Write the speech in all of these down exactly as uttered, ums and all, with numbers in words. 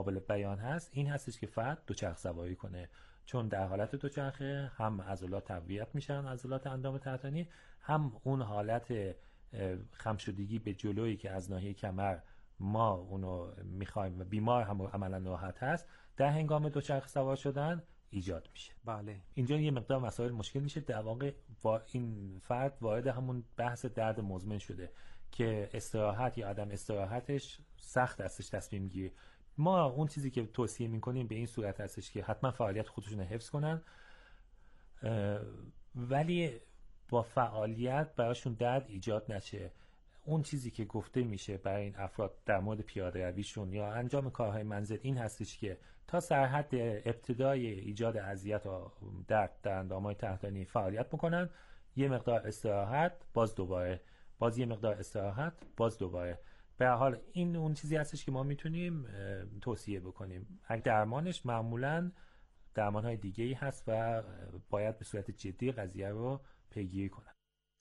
قابل بیان هست این هستش که فرد دوچرخ سواری کنه، چون در حالت دوچرخه هم عضلات تقویت میشن، عضلات اندام تحتانی، هم اون حالت خم شدگی به جلویی که از ناحیه کمر ما اونو میخوایم و بیمار هم عملا راحت هست در هنگام دوچرخه سوار شدن ایجاد میشه. بله. اینجا یه مقدار مسائل مشکل میشه، در واقع این فرد وارد همون بحث درد مزمن شده که استراحت یا عدم استراحتش سخت هستش تصمیم گیری. ما اون چیزی که توصیه میکنیم به این صورت هستش که حتما فعالیت خودشون رو حفظ کنن، ولی با فعالیت براشون درد ایجاد نشه. اون چیزی که گفته میشه برای این افراد در مورد پیاده رویشون یا انجام کارهای منزل این هستش که تا سرحد ابتدای ایجاد اذیت و درد در اندام‌های تحتانی فعالیت بکنن، یه مقدار استراحت، باز دوباره، باز یه مقدار استراحت، باز دوباره. به هر حال این اون چیزی هستش که ما میتونیم توصیه بکنیم. اگه درمانش معمولاً درمان‌های دیگه‌ای هست و باید به صورت جدی قضیه رو پیگیری کنن.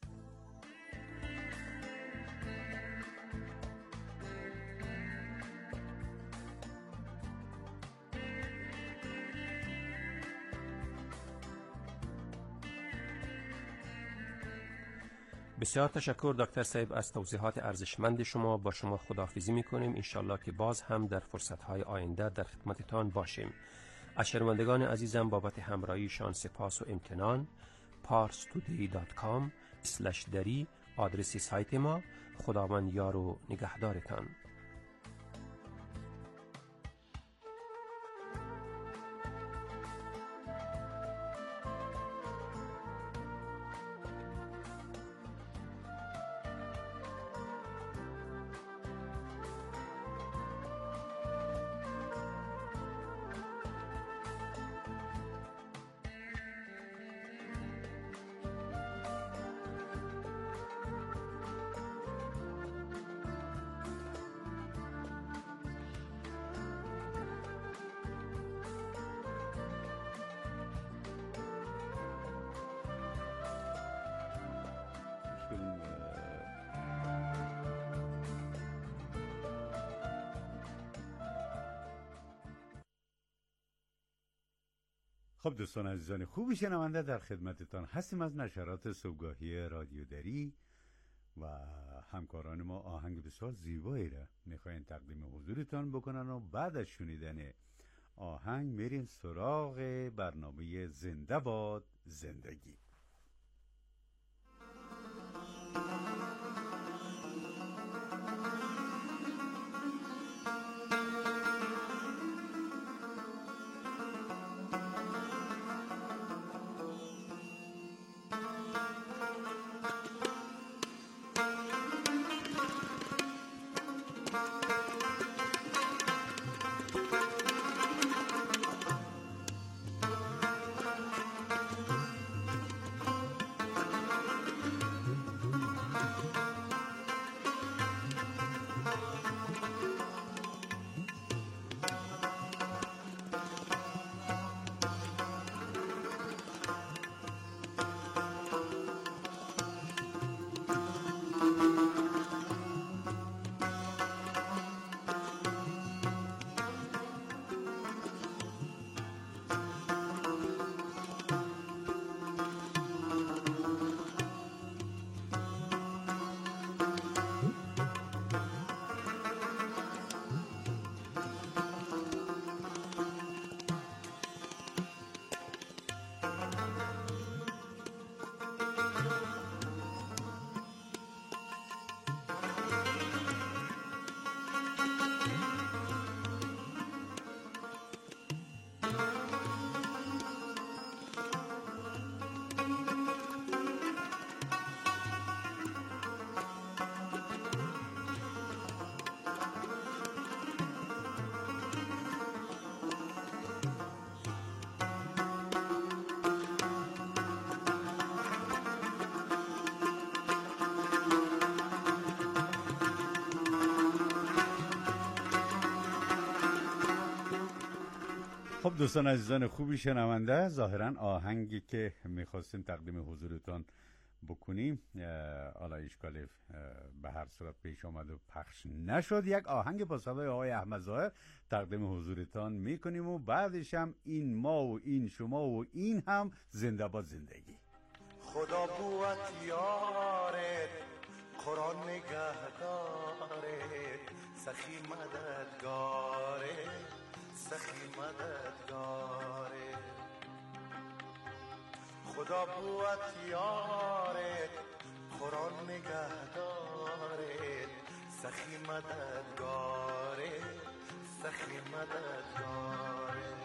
بسیار تشکر دکتر صاحب از توضیحات ارزشمند شما. با شما خداحافظی میکنیم، انشالله که باز هم در فرصتهای آینده در خدمتتان باشیم. از شنوندگان عزیزم بابت همراهیشان سپاس و امتنان. پارس تودی دات کام اسلش دری آدرس سایت ما. خداوند یار و نگهدارتان. خب دوستان عزیزان خوبی شنونده، در خدمتتان هستیم از نشرات صبحگاهی رادیو دری و همکاران ما آهنگ بسیار زیبایی را میخواین تقدیم حضورتان بکنن و بعد از شنیدن آهنگ میریم سراغ برنامه زنده باد زندگی. خب دوستان عزیزان خوبی شنونده، ظاهرا آهنگی که میخواستیم تقدیم حضورتان بکنیم. حالا اشکال به هر صورت پیش آمد و پخش نشد، یک آهنگ با صدای آقای احمد ظاهر تقدیم حضورتان میکنیم و بعدش هم این ما و این شما و این هم زنده باد زندگی. خدا بوت یارت، قرآن نگهدارت، سخی مددگارت، سخی مددگارت. خدا بوت یارت، قرآن نگهدارت، سخی مددگارت، سخی مددگارت.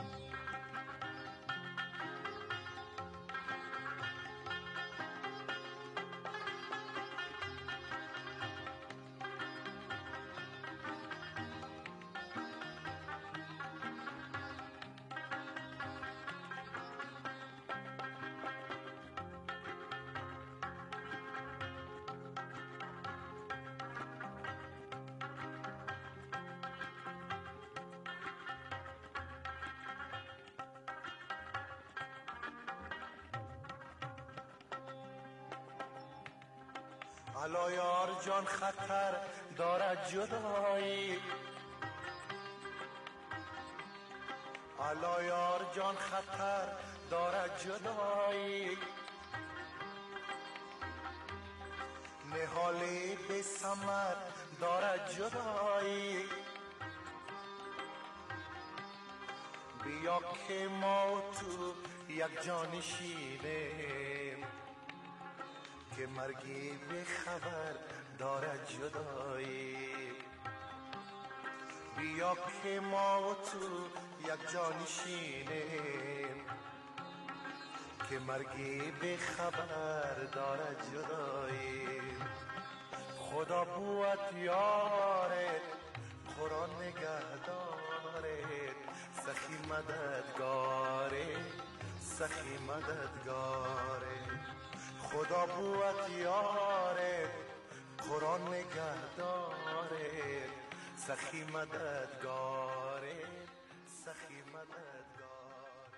الا یار جان خطر دارد جدایی، الا یار جان خطر دارد جدایی، نهالی به ثمر دارد جدایی. بیا که ما و تو یک جان شیریم، که مرگی به خبر دارد جدایی. بیا که ما و تو یک جانشینیم، که مرگی به خبر دارد جدایی. خدا بوت یارت، قرآن نگهدارت، سخی مددگارت، سخی مددگارت. خدا بوت یارت، قرآن نگهدارت، سخی مددگارت، سخی مددگارت.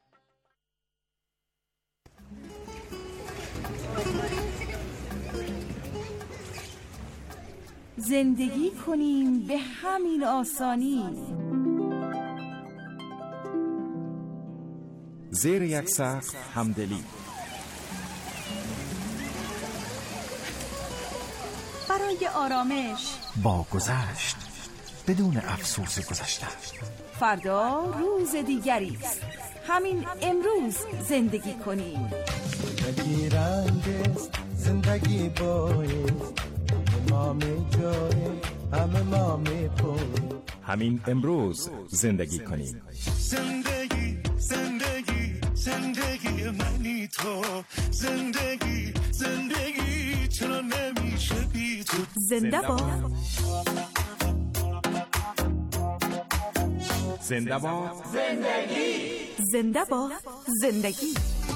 زندگی کنیم به همین آسانی، زیر یک سقف همدلی، برای آرامش با گذشت بدون افسوس گذشته. فردا روز دیگری است، همین امروز زندگی کنیم. زندگی رنگ است، زندگی بایست، ما می جای همه ما می پوی. همین امروز زندگی کنیم. زندگی زندگی زندگی منی تو، زندگی زندگی چرا نمیشه بی تو. زنده باد، زنده باد زندگی، زنده باد زندگی.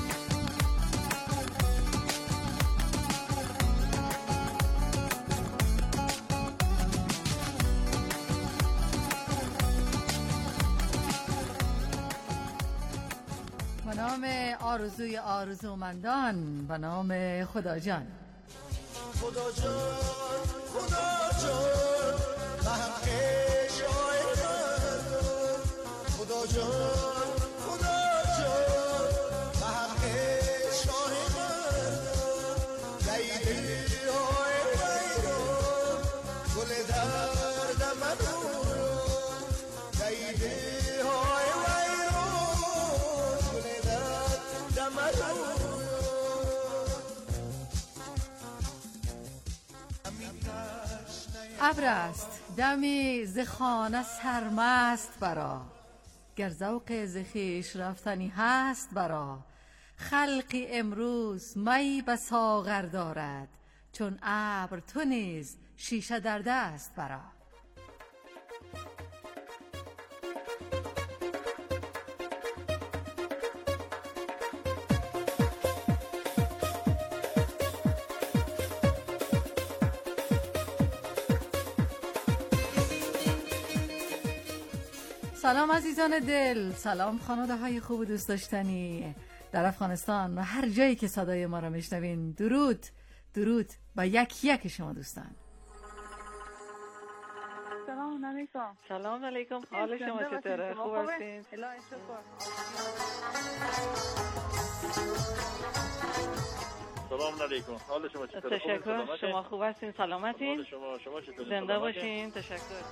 به نام آرزوی آرزومندان، به نام خدا جان. خدا جان، خدا جان، به حق شاعران. خدا جان، خدا جان، به حق شاعران. لیلی های ویران، گل درد منو. لیلی های ویران، گل درد منو. ابر است دمی ز خانه سرمست برا، گر ذوق ز خویش رفتنی هست برا. خلقی امروز می به ساغر دارد، چون ابر تو نیز شیشه در دست برا. سلام عزیزان دل، سلام خانواده های خوب و دوست داشتنی. در افغانستان و هر جایی که صدای ما را میشنوین. درود درود با یک یک شما دوستان. سلام علیکم. سلام علیکم. حال شما چطوره؟ خوب هستین؟ سلام علیکم. حال شما چطوره؟ تشکر. شما خوب هستین؟ سلامتین؟ حال شما شما چطوره؟ زنده باشین. تشکر.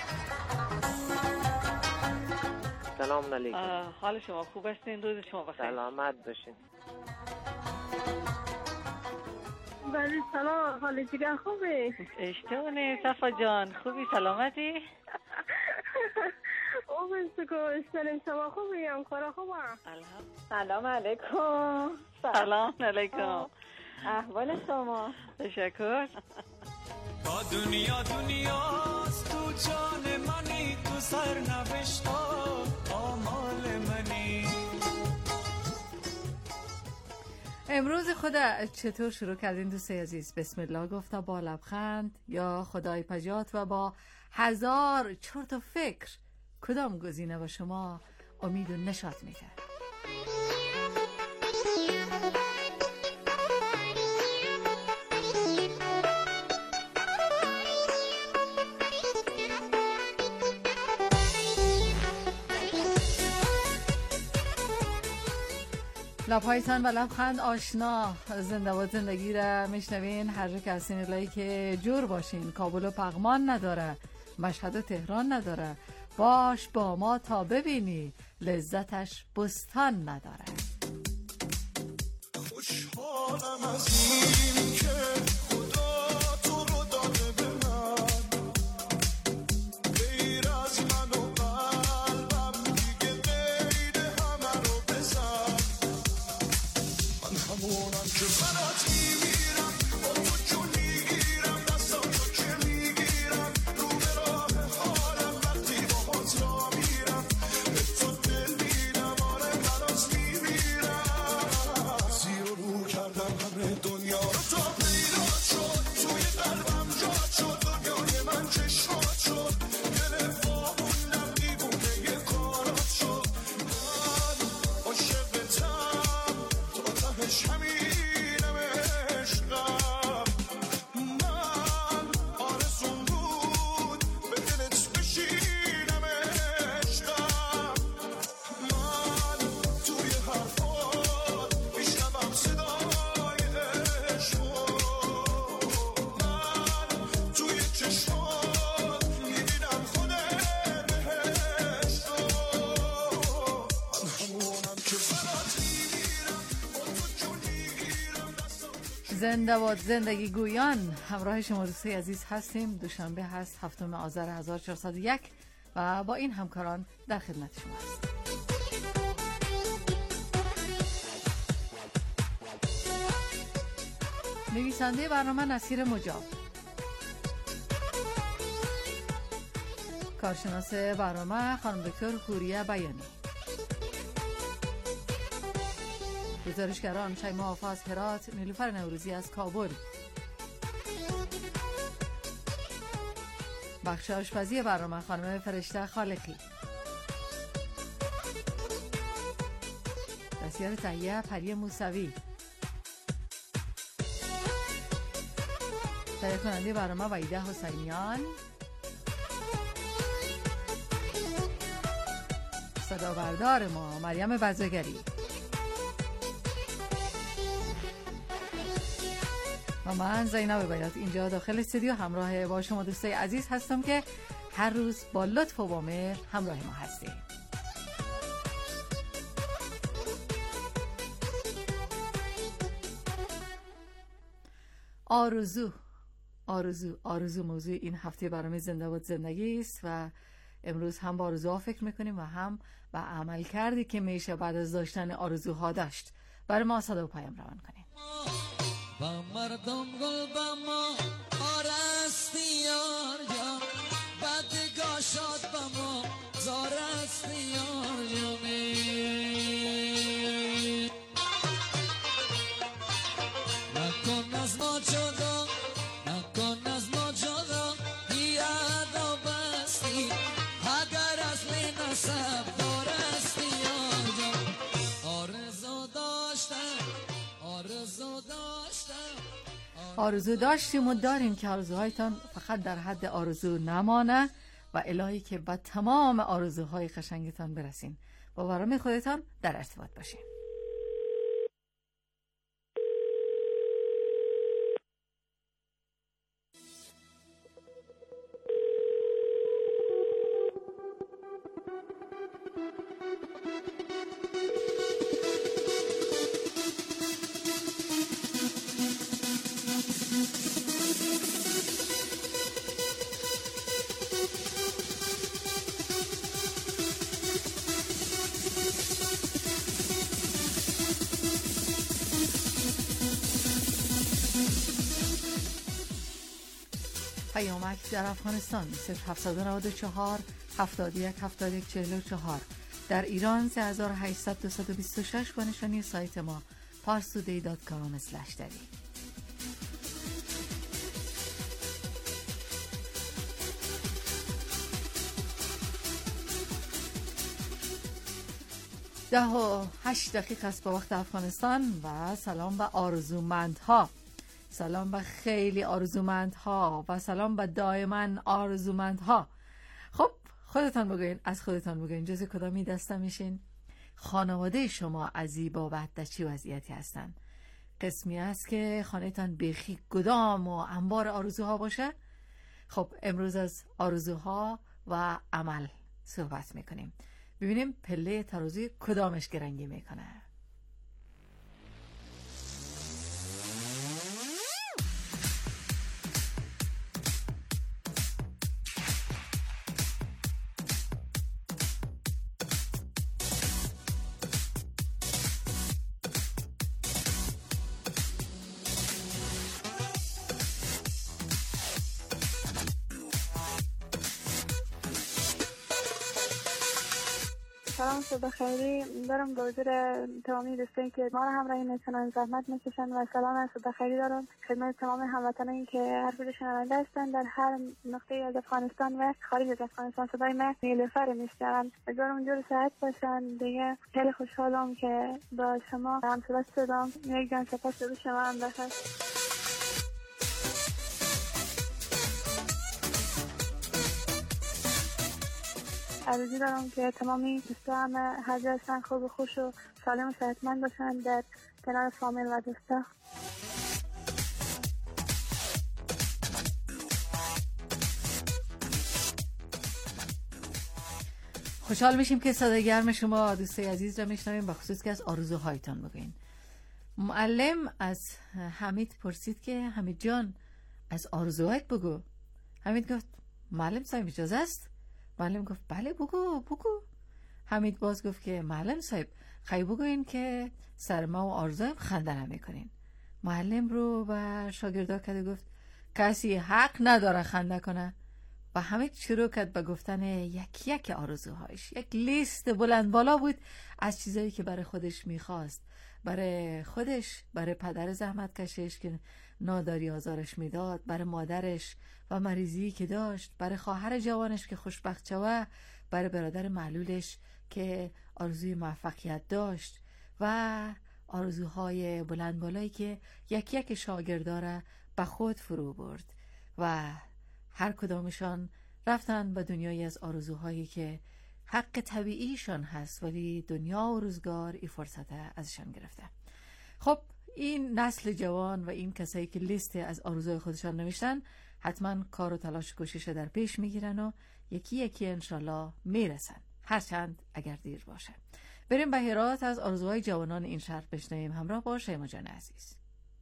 سلام علیکم. حال شما خوب هستین؟ روز شما بخیر. سلامت باشین. بله سلام. حال دیگر خوبه؟ اشتونه صفا جان. خوبی؟ سلامتی؟ اوه سکو اشتریم. شما خوبی؟ هم کارا خوبم. سلام علیکم. سلام علیکم. احوال شما؟ تشکر. با دنیا دنیاست تو جان منی، تو سرنوشت آمال منی. امروز خدا چطور شروع کردین دوستای عزیز؟ بسم الله گفتا با لبخند یا خدای پجات و با هزار چرت و فکر؟ کدام گزینه با شما امید و نشاط میده؟ لبهایتان و لبخند آشنا. زنده و زندگی را میشنوین هر جا که هستین. الهی که جور باشین. کابل و پغمان نداره، مشهد و تهران نداره. باش با ما تا ببینی لذتش بستان نداره. خوشحالم از این که خدا تو رو داده به من، غیر از من و قلبم دیگه غیر همه رو بزن. من همونم که برات میمیرم، با تو جون میگیرم، دستم تو که میگیرم، رو به راه حالم وقتی با هات را میرم، به تو دل میدم، آره برات میمیرم. زیر رو کردم همه دنیا رو تا پیدا شد، توی قلبم جاد شد، دنیای من چشمات شد، دل فاقوندم دیوونه یه کارات شد. من عاشقتم تا تهش همینم عشقم. من آرزوم بود به دلت بشینم عشقم. من توی حرفات میشنوم صدای عشقو، من توی چشمات میبینم خود بهشتو. من همونم که برات میمیرم، با تو جون میگیرم، دستم زنده باد زندگی گویان. همراه شما دوستای عزیز هستیم. دوشنبه هست هفتم آذر هزار و چهارصد و یک و با این همکاران در خدمت شما هستیم. نویسنده برنامه نصیر مجاب، کارشناس برنامه خانم دکتر حوریه بیانی، گزارشگران شیما آفا از هرات، نیلوفر نوروزی از کابل. بخش آشپزی برنامه خانم فرشته خالقی. دستیار تهیه پری موسوی. تهیه کننده برنامه وحیده حسینیان. صدا بردار ما مریم بزرگری و من زینب بیات اینجا داخل استودیو همراه با شما دوستای عزیز هستم که هر روز با لطف و با مهر همراه ما هستیم. آرزو آرزو آرزو موضوع این هفته برنامه زنده باد زندگی است و امروز هم با آرزوها فکر میکنیم و هم به عمل کردی که میشه بعد از داشتن آرزوها داشت. برای ما صدا و پیام روان کنیم. با مردم گل با ما آرستی یار جان، بدگاه شد با ما زارستی یار جانی. نکن از ما جدا، نکن از ما جدا، بیادا بستی اگر اصلی نسب دارستی یار جان. آرزو دار آرزو داشتیم و داریم که آرزوهایتان فقط در حد آرزو نمانه و الهی که با تمام آرزوهای قشنگتان برسین. با برنامه خودتان در ارتباط باشین. پیامک در افغانستان صفر هفتصد و نود و چهار هفتاد و یک هفتاد و یک چهل و چهار، در ایران سه هزار و هشتصد دویست و بیست و شش و نشانی سایت ما پارسودی دات کام اسلش دری. ده و هشت دقیقه است به وقت افغانستان و سلام به آرزومندها، سلام به خیلی آرزومندها و سلام به دائما آرزومندها. خب خودتان بگوین، از خودتان بگوین جز کدامی دسته میشین؟ خانواده شما از این بابت در چی وضعیتی هستن؟ قسمی است که خانهتان بیخی گدام و انبار آرزوها باشه؟ خب امروز از آرزوها و عمل صحبت میکنیم، ببینیم پله ترازوی کدامش گرنگی میکنه. سلام صبح خیری دارم به حضور تمامی دوستانی که ما را همراهی میکنن، زحمت میکشن و سلام از صبح خیری دارم خدمت تمام هموطنانی که هر کجا شنونده هستن در هر نقطه از افغانستان و خارج از افغانستان. صدای من نیلوفر میشنون، امیدوارم جور صحت باشن. دیگه خیلی خوشحالم که با شما هم صحبت شدم. یک جان سپاس به شما هم بخیر. آرزو دارم که تمامی دوستان هر جا هستن خوب و خوش و سالم و صحتمند باشن در کنار فامیل و دوستا. خوشحال میشیم که صدای گرم شما دوستای عزیز را میشنویم، بخصوص که از آرزوهایتان بگوین. معلم از حمید پرسید که حمید جان از آرزوهایت بگو. حمید گفت معلم صاحب اجازه است؟ معلم گفت بله بگو بگو. حمید باز گفت که معلم صاحب خیلی بگوین که سر ما و آرزویم خنده نمیکنین. معلم رو و شاگردا کرد گفت کسی حق نداره خنده کنه و حمید شروع کرد به گفتن یک یک آرزوهایش. یک لیست بلند بالا بود از چیزایی که برای خودش میخواست، برای خودش، برای پدر زحمت کشش که ناداری آزارش میداد، برای مادرش و مریضی که داشت، برای خواهر جوانش که خوشبخت شوه، برای برادر معلولش که آرزوی موفقیت داشت و آرزوهای بلند بالایی که یک یک شاگرداره به خود فرو برد و هر کدامشان رفتن به دنیای از آرزوهایی که حق طبیعیشان هست، ولی دنیا و روزگار این فرصت ازشان گرفته. خب این نسل جوان و این کسایی که لیست از آرزوهای خودشان نوشتن حتما کار و تلاش و کوشش در پیش میگیرن و یکی یکی انشالله میرسن، هرچند اگر دیر باشه. بریم به هرات از آرزوهای جوانان این شهر بشنویم. همراه با شیما جان عزیز.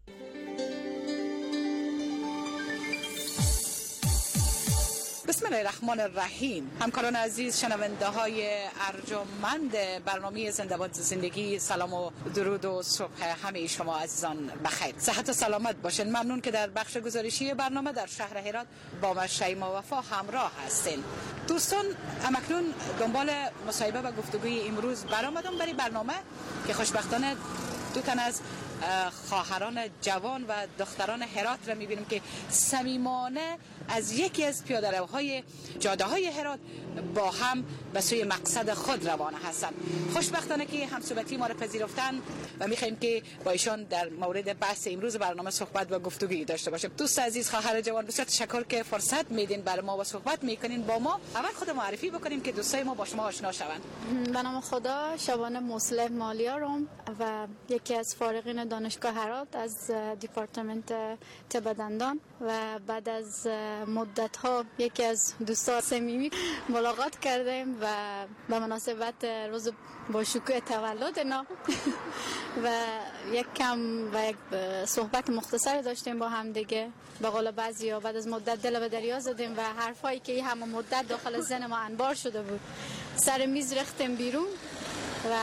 بسم الله الرحمن الرحیم. همکاران عزیز، شنونده های ارجمند برنامه زنده باد زندگی، سلام و درود و صبح همه شما عزیزان بخیر. صحت و سلامت باشین. ممنون که در بخش گزارشی برنامه در شهر هرات با ما شیما وفا همراه هستین. دوستان همکنون دنبال مصاحبه و گفتگوی امروز برآمدم برای برنامه که خوشبختانه دو تن از خواهران جوان و دختران هرات را میبینیم که صمیمانه از یکی از پیاده‌روهای جاده های هرات با هم به سوی مقصد خود روانه هستند. خوشبختانه که همصحبتی ما را پذیرفتن و میخوایم که با ایشان در مورد بحث امروز برنامه صحبت و گفتگویی داشته باشیم. دوست عزیز، خواهر جوان، بسیار تشکر که فرصت میدین برای ما و صحبت میکنین با ما. اول خود معرفی بکنیم که دوستای ما با شما آشنا شوند. به نام خدا، شبانه مسلم مالیارم و یکی از فارغین دانشگاه هرات از دیپارتمنت طب دندان و بعد از مدت ها یکی از دوستان صمیمی ملاقات کردیم و به مناسبت روز با شکوه تولد نام و یک کم و یک صحبت مختصری داشتیم با هم دیگه. به قول بعضیا بعد از مدت دل به دریا زدیم و حرفایی که این همه مدت داخل ذهن ما انبار شده بود سر میز ریختیم بیرون و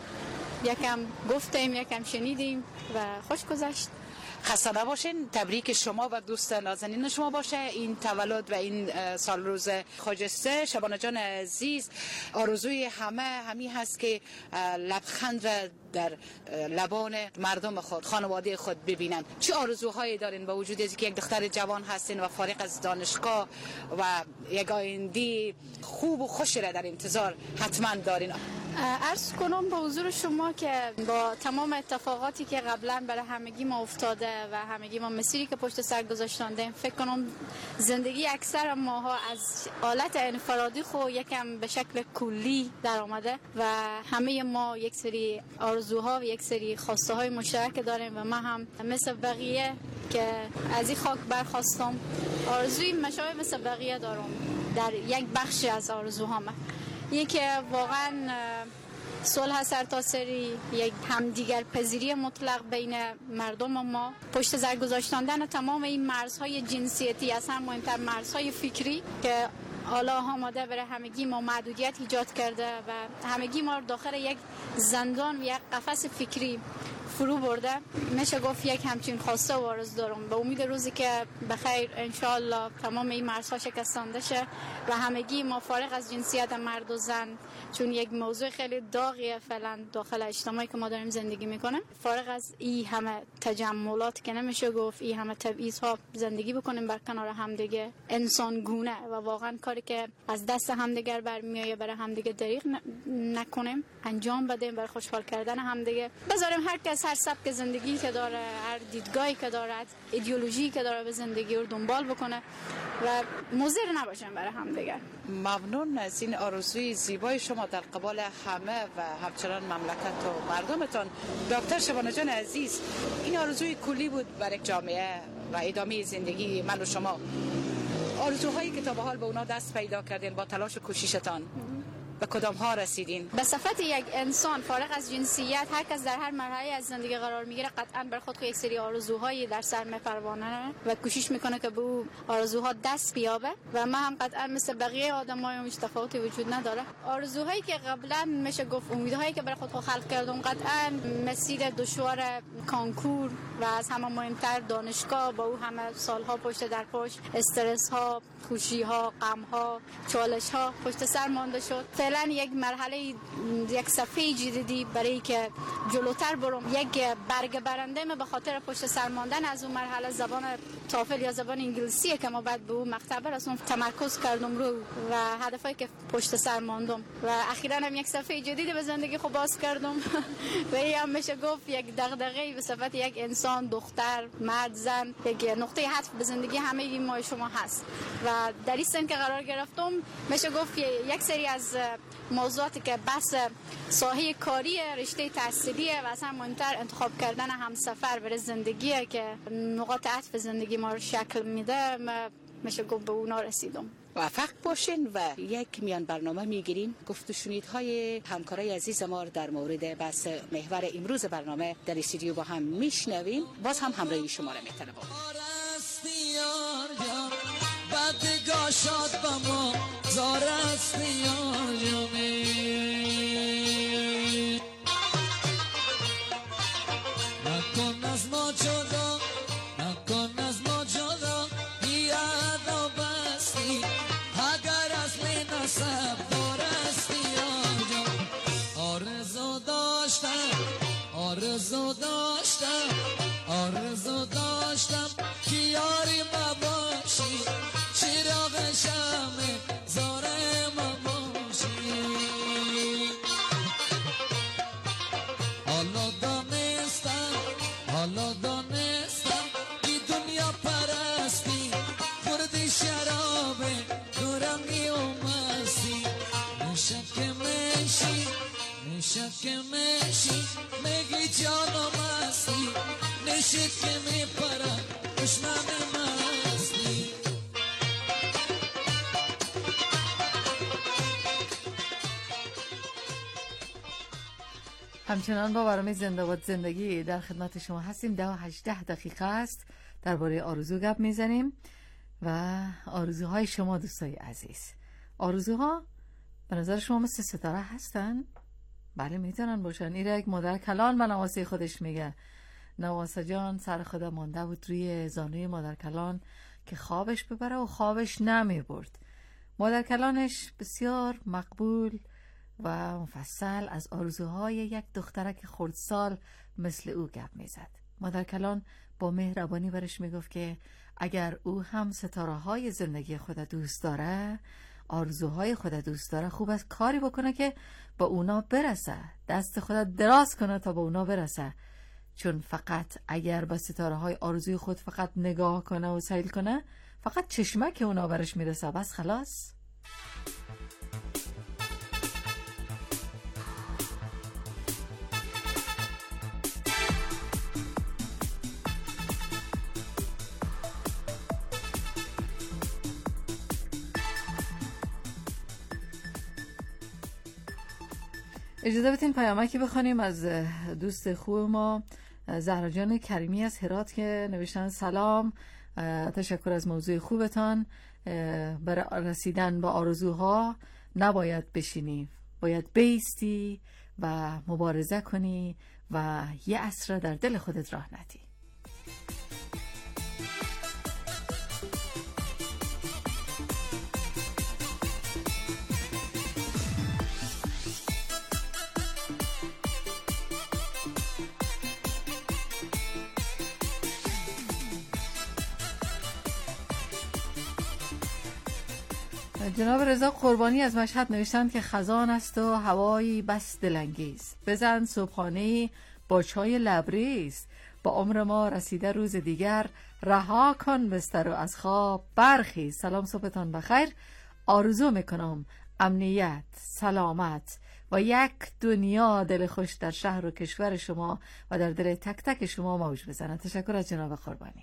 یکم گفتیم، یکم شنیدیم و خوش گذشت. خسته نباشین. تبریک شما و دوست نازنین شما باشه این تولد و این سال روز خجسته. شبانه جان عزیز، آرزوی همه همی هست که لبخند را در لبان مردم خود، خانواده خود ببینن. چه آرزوهایی دارین با وجود از که یک دختر جوان هستین و فارغ از دانشگاه و یک آینده خوب و خوش را در انتظار حتما دارین؟ عرض کنم با حضور شما که با تمام اتفاقاتی که قبلا برای همگی ما افتاده و همگی ما مسیری که پشت سر گذاشتیم، فکر کنم زندگی اکثر ماها از حالت انفرادی خو یکم به شکل کلی در آمده و همه ما یک سری آرزوها و یک سری خواسته های مشترک داریم و من هم مثل بقیه که از این خاک برخواستم آرزوی مشابه مثل بقیه دارم در یک بخش از آرزوهام. یکی واقعا صلح سرتاسری، یک همدیگر پذیری مطلق بین مردم ما، پشت سر گذاشتن تمام این مرزهای جنسیتی، از هم مهمتر مرزهای فکری که حالا آماده برای همگی ما محدودیت ایجاد کرده و همگی ما داخل یک زندان و یک قفس فکری فرو برده. میشه گفت یک همچین خواسته و آرزو دارم. به امید روزی که بخیر انشالله تمام این مرزها شکستانده شه و همگی ما فارغ از جنسیت مرد و زن، چون یک موضوع خیلی داغیه فعلا داخل اجتماعی که ما داریم زندگی میکنیم، فارغ از این همه تجملات که نمیشه گفت این همه تبعیض ها زندگی بکنیم بر کنار همدیگه انسان گونه و واقعا کاری که از دست همدیگر برمیایه برای همدیگه دریغ نکنیم، انجام بدیم برای خوشحال کردن همدیگه. بذاریم هر کس هر سبک زندگی که داره، هر دیدگاهی که داره، ایدئولوژی که داره به زندگی رو دنبال بکنه و مضر نباشن برای همدیگر. ممنون از این آرزوی زیبای شما در قبال همه و همچنان مملکت و مردمتان. دکتر شبانه جان عزیز، این آرزوی کلی بود برای جامعه و ادامه زندگی من و شما. آرزوهایی که تا به حال به اونا دست پیدا کردین با تلاش و کوششتان، به کدام ها رسیدین؟ به صفت یک انسان فارغ از جنسیت، هر کس در هر مرحله از زندگی قرار میگیره قطعا بر خود یک سری آرزوهایی در سر میپروانه و کوشش میکنه که به اون آرزوها دست بیابه و ما هم قطعا مثل بقیه آدمای هیچ تفاوتی وجود نداره. آرزوهایی که قبلا میشه گفت امیدهایی که برای خود خلق کردم، قطعا مسیر دشوار کانکور و از همه مهمتر دانشگاه با او همه سالها پشت در پشت، استرس ها، خوشی ها، غم ها، چالش ها پشت سر مانده شد. فعلا یک مرحله، یک صفحه جدیدی برای که جلوتر برم، یک برگ برنده ما به خاطر پشت سر ماندن از اون مرحله زبان تافل یا زبان انگلیسیه که ما بعد به اون مقطع برسیم تمرکز کردم رو و هدفایی که پشت سر ماندم و اخیراً هم یک صفحه جدیدی به زندگی خود باز کردم و این هم میشه گفت یک دغدغه به صفت یک انسان، دختر، مرد، زن، یک نقطه عطف به زندگی همه ما شما هست و در این سن که قرار گرفتم میشه گفت یک سری از موضوعاتی که بحث ساحه کاری، رشته تحصیلیه و اصلا مهمتر انتخاب کردن همسفر برای زندگیه که نقاط عطف زندگی ما رو شکل میده، میشه گفت به اونا رسیدم. موفق باشین و یک میان برنامه میگیریم. گفت و شنیدهای همکارای عزیز ما در مورد بحث محور امروز برنامه در استودیو با هم میشنویم. باز هم همراهی شما را میطلبم. بدگاه شاد با ما زارست یار جانی نکن از ما جدا، نکن از ما جدا، بیادا بستی اگر اصلی نصب دارستی یار جان. آرزو داشتم، آرزو داشتم داشتم آرزو داشتم که یاری ما باشی چراغ شمع زاره ما باشی حالا دانستم حالا دانستم بی دنیا پرستی خوردی شراب دورمی و مستی نشک مشی نشک مشی میگی جانم مستی نشک میپرم دشمن مستی همچنان با برنامه زنده باد زندگی در خدمت شما هستیم. ده و هجده دقیقه است درباره آرزو گپ میزنیم و آرزوهای شما دوستای عزیز. آرزوها به نظر شما مثل ستاره هستن؟ بله میتونن باشن. این یک مادر کلان به نواسه خودش میگه. نواسه جان سر خدا مانده بود روی زانوی مادر کلان که خوابش ببره و خوابش نمیبرد. مادر کلانش بسیار مقبول و مفصل از آرزوهای یک دخترک خردسال مثل او گپ میزد. مادر کلان با مهربانی برش میگفت که اگر او هم ستاره های زندگی خود دوست داره، آرزوهای خود دوست داره، خوب است کاری بکنه که با اونا برسه، دست خود دراز کنه تا با اونا برسه. چون فقط اگر با ستاره های آرزوی خود فقط نگاه کنه و سیل کنه، فقط چشمک اونا برش میرسه، بس خلاص. اجازه بدین پیامکی بخونیم از دوست خوب ما زهرا جان کریمی از هرات که نوشتن سلام، تشکر از موضوع خوبتان. برای رسیدن به آرزوها نباید بشینی، باید بیستی و مبارزه کنی و یه عصر در دل خودت راه ندی. جناب رضا قربانی از مشهد نوشتند که خزان است و هوایی بس دلانگیز، بزن صبحانه با چای لبریز، با عمر ما رسیده روز دیگر، رها کن بستر و از خواب برخیز. سلام، صبحتان بخیر. آرزو میکنم امنیت، سلامت و یک دنیا دل خوش در شهر و کشور شما و در دل تک تک شما موج بزنه. تشکر از جناب قربانی.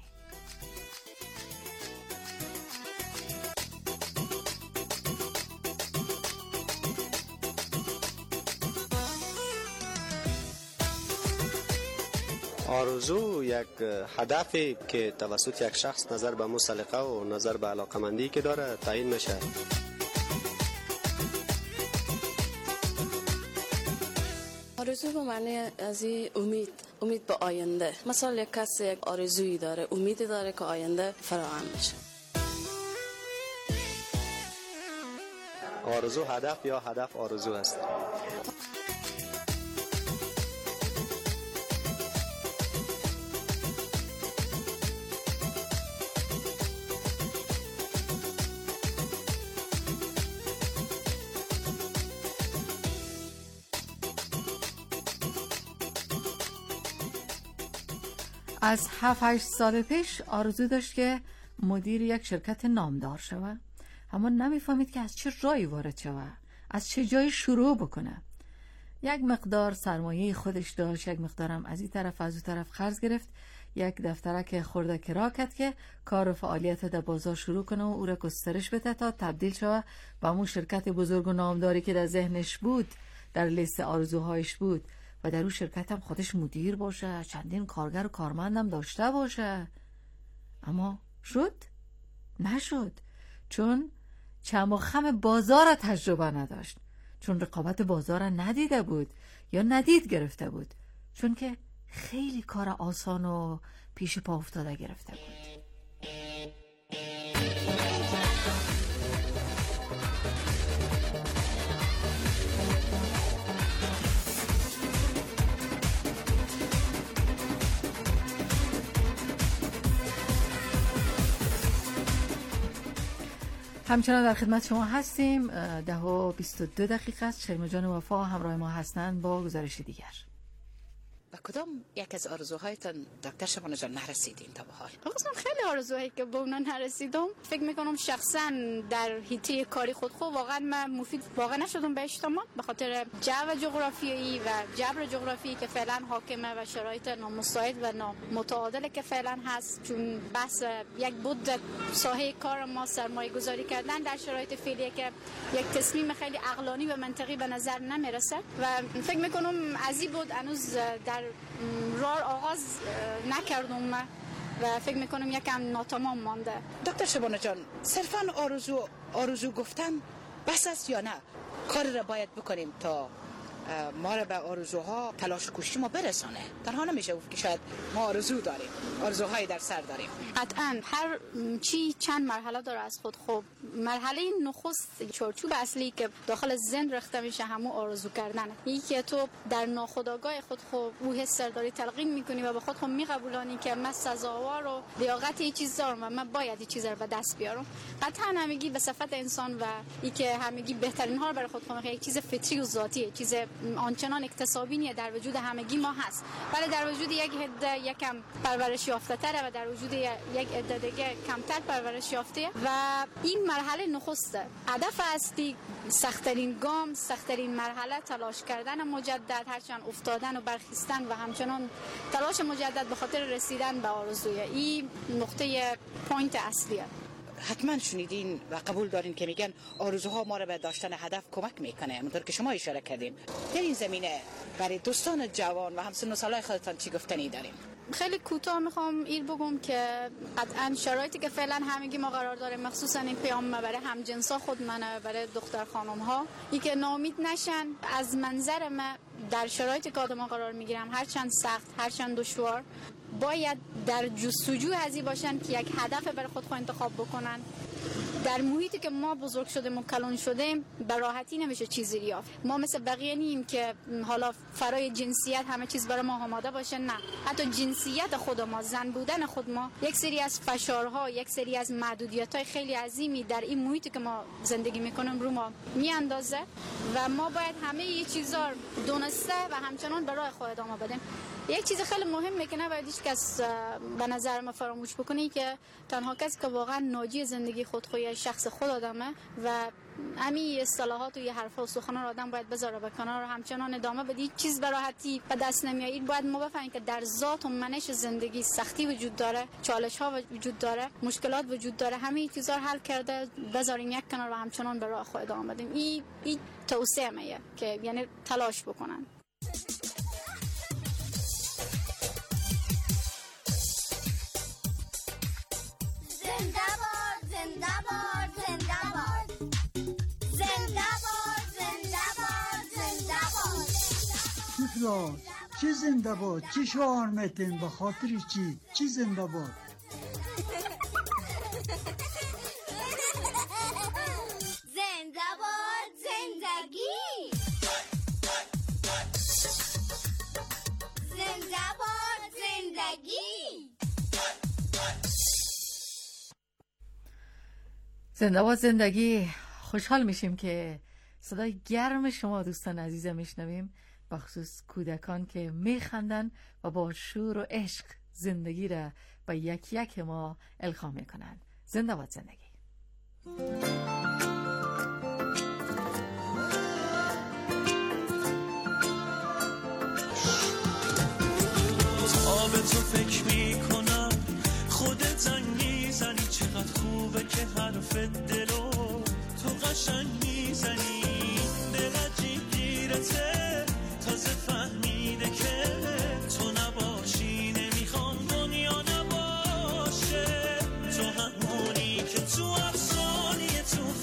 آرزو یک هدفی که توسط یک شخص نظر به مسلقه و نظر به علاقمندی که داره تعیین میشه. آرزو به معنی از امید، امید به آینده. مثلا یک کس یک آرزویی داره، امیدی داره که آینده فراهم میشه. آرزو هدف یا هدف آرزو است. از هفت هشت سال پیش آرزو داشت که مدیر یک شرکت نامدار شود، اما نمیفهمید که از چه راهی وارد شود، از چه جایی شروع بکنه. یک مقدار سرمایه خودش داشت، یک مقدارم از این طرف از اون طرف قرض گرفت، یک دفترک خورده کرا کرد که کار و فعالیت در بازار شروع کنه و او را گسترش بده تا تبدیل شود به اون شرکت بزرگ و نامداری که در ذهنش بود، در لیست آرزوهایش بود و در اون شرکت هم خودش مدیر باشه، چندین کارگر و کارمندم داشته باشه. اما شد؟ نشد، چون چم و خم بازار را تجربه نداشت، چون رقابت بازار را ندیده بود یا ندید گرفته بود، چون که خیلی کار آسان و پیش پا افتاده گرفته بود. همچنان در خدمت شما هستیم. ده و بیست و دو دقیقه است. شیما جان وفا همراه ما هستند با گزارش دیگر. و کدام یک از آرزوهایتان دکتر شبانه جان نرسیدین تا به حال؟ آقا خیلی آرزوهایی که به اونا نرسیدم. فکر میکنم شخصا در حیطه کاری خود خود واقعا من مفید واقعا نشدم به اجتماع به خاطر جو جغرافیایی و جبر جغرافیایی که فعلا حاکمه و شرایط نامساعد و نامتعادل که فعلا هست. چون بحث یک بود ساحه کار ما سرمایه گذاری کردن در شرایط فعلی که یک تصمیم خیلی عقلانی و منطقی به نظر نمیرسه و فکر میکنم از این بود هنوز در راه آغاز نکردم و فکر میکنم یکم ناتمام مانده. دکتر شبانه جان صرفا آرزو آرزو گفتن بس است یا نه؟ کاری را باید بکنیم تا ما را به آرزوها تلاش کوشش ما برسانه. تنها نمیشه که شاید ما آرزو داریم، آرزوهایی در سر داریم. قطعا هر چی چند مرحله داره از خود. خب مرحله نخست چارچوب اصلی که داخل ذهن رخته میشه همون آرزو کردن. این که تو در ناخودآگاه خود خب او حس داری تلقین میکنی و به خود خود میقبولانی که من سزاوار و لیاقت این چیز دارم و من باید این چیز رو به دست بیارم. قطعا همگی به صفت انسان و این که همگی بهترین ها رو برای خود خود یک چیز فطری و ذاتیه، چیز آنچنان اکتسابی نیه، در وجود همگی ما هست. ولی در وجود یک عده یکم پرورش یافته تره و در وجود یک عده دیگه کمتر پرورش یافته و این مرحله نخسته. هدف اصلی سخت‌ترین گام، سخت‌ترین مرحله تلاش کردن مجدد، هرچند افتادن و برخیستن و همچنان تلاش مجدد به خاطر رسیدن به آرزوی. این نقطه پوینت اصلیه. حتما شنیدین و قبول دارین که میگن آرزوها ما را به داشتن هدف کمک میکنه. همونطور که شما اشاره کردین در این زمینه برای دوستان جوان و همسن و سالای خودتان چی گفتنی دارین؟ خیلی کوتاه میخوام این بگم که قطعا شرایطی که فعلا همگی ما قرار داره، مخصوصا این پیام برای همجنسا خود منه، برای دختر خانم ها، این که ناامید نشن. از منظر من در شرایطی که آدم ها قرار میگیرم هرچند سخت، هرچند دشوار، باید در جستجو ازی باشن که یک هدف برای خود خود انتخاب بکنن. در محیطی که ما بزرگ شدیم و کلون شدیم به راحتی نمیشه چیزی یافت. ما مثل بقیه نیم که حالا فرای جنسیت همه چیز برای ما آماده باشه. نه، حتی جنسیت خود ما، زن بودن خود ما، یک سری از فشارها، یک سری از محدودیت‌های خیلی عظیمی در این محیطی که ما زندگی میکنیم رو ما میاندازه و ما باید همه این چیزا رو دونسته و همچنان به راه خود ادامه بدیم. یک چیز خیلی مهمه که نباید هیچ کس به نظر ما فراموش بکنه که تنها کسی که واقعا ناجی زندگی خود خوی شخص خود آدمه و همین اصطلاحات و یه حرفا و سخنا آدم باید بذاره به کنار و همچنان ادامه بده. چیز به راحتی به دست نمیاد. باید ما بفهمیم که در ذات و منش زندگی سختی وجود داره، چالش ها وجود داره، مشکلات وجود داره. همه چیزا رو حل کرده بذاریم یک کنار و همچنان به راه خود ادامه بدیم. این این توصیه میه که یعنی تلاش بکنن. چی زنده باد؟ چی شعار میتین؟ به خاطر چی؟ چی زنده باد؟ زنده باد زندگی، زنده باد زندگی، زنده باد زندگی. خوشحال میشیم که صدای گرم شما دوستان عزیزم میشنویم، بخصوص کودکان که میخندن و با شور و عشق زندگی را به یک یک ما القا میکنن. زنده باد زندگی. تا به تو فکر میکنم خودت زنگ میزنی، چقدر خوبه که حرف دلو تو قشنگ میزنی، دلت گیرته تازه فهمیده که تو نباشی نمیخوام دنیا نباشه، تو همونی که تو افسانه تو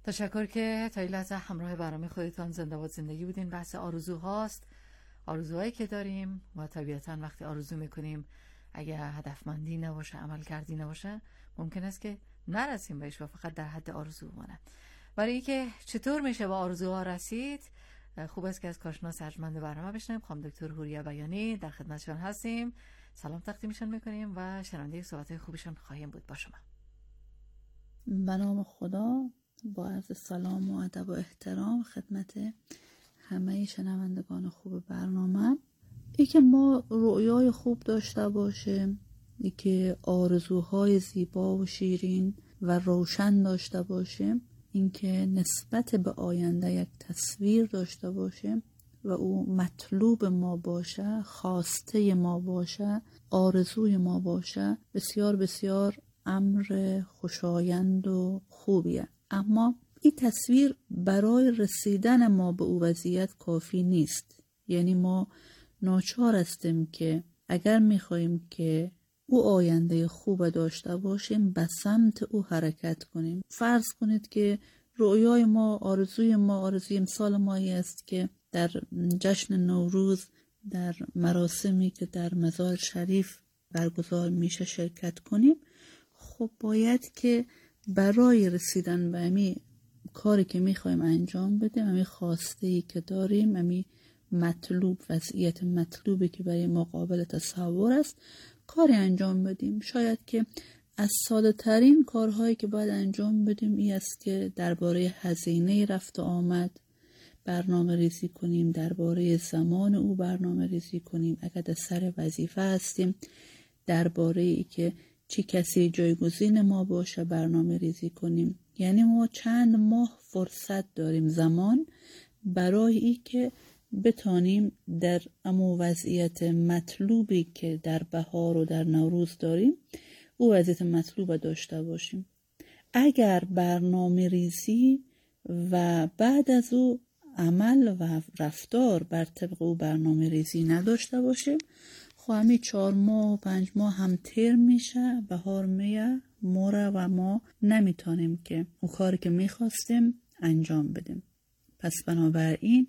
تشکر که تا این لحظه همراه برنامه خودتان زنده باد زندگی بودین. بحث آرزوهاست، آرزوهایی که داریم و طبیعتاً وقتی آرزو میکنیم اگه هدفمندی نباشه، عمل کردی نباشه، ممکن است که نرسیم بهش و فقط در حد آرزو بمونه. برای اینکه چطور میشه با آرزوها رسید، خوب است که از کارشناس ارجمند برنامه بشنویم. خانم دکتر حوریه بیانی در خدمتشان هستیم. سلام تقدیمشان میکنیم و شنونده صحبت‌های خوبشان خواهیم بود با شما. به نام خدا، با عرض سلام و ادب و احترام خدمت همه شنوندگان خوب برنامه. ای که ما رؤیای خوب داشته باشیم، ای که آرزوهای زیبا و شیرین و روشن داشته باشیم، این که نسبت به آینده یک تصویر داشته باشیم و او مطلوب ما باشه، خواسته ما باشه، آرزوی ما باشه، بسیار بسیار امر خوشایند و خوبیه. اما این تصویر برای رسیدن ما به او وضعیت کافی نیست. یعنی ما ناچار هستیم که اگر میخواییم که او آینده خوب داشته باشیم به سمت او حرکت کنیم. فرض کنید که رؤیای ما، آرزوی ما، آرزوی امسال مایی است که در جشن نوروز در مراسمی که در مزار شریف برگزار میشه شرکت کنیم. خب باید که برای رسیدن به امی کاری که میخوایم انجام بدیم، امی خواسته‌ای که داریم، امی مطلوب، وضعیت مطلوبی که برای ما قابل تصور است، کاری انجام بدیم. شاید که از ساده ترین کارهایی که باید انجام بدیم این است که درباره هزینه رفت و آمد برنامه ریزی کنیم، درباره زمان او برنامه ریزی کنیم. اگر در سر وظیفه هستیم، درباره ای که چی کسی جایگزین ما باشه برنامه ریزی کنیم. یعنی ما چند ماه فرصت داریم، زمان، برای ای که بتانیم در امو وضعیت مطلوبی که در بهار و در نوروز داریم او وضعیت مطلوب داشته باشیم. اگر برنامه ریزی و بعد از او عمل و رفتار بر طبق او برنامه ریزی نداشته باشیم، خب همی چهار ماه و پنج ماه هم تیر میشه، بهار میه موره و ما نمیتونیم که اون کاری که میخواستیم انجام بدیم. پس بنابراین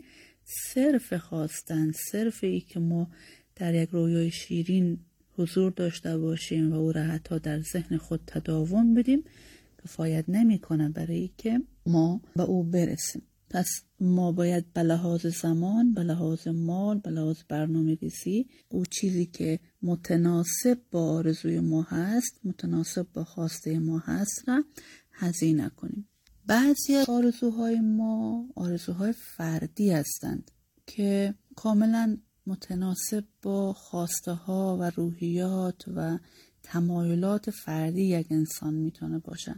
صرف خواستن، صرف ای که ما در یک رویای شیرین حضور داشته باشیم و او را حتی در ذهن خود تداوم بدیم کفایت نمی کنه برای که ما به او برسیم. پس ما باید به لحاظ زمان، به لحاظ مال، به لحاظ برنامه ریزی او چیزی که متناسب با آرزوی ما هست، متناسب با خواسته ما هست را هزینه کنیم. بعضی از آرزوهای ما آرزوهای فردی هستند که کاملا متناسب با خواسته ها و روحیات و تمایلات فردی یک انسان میتونه باشه.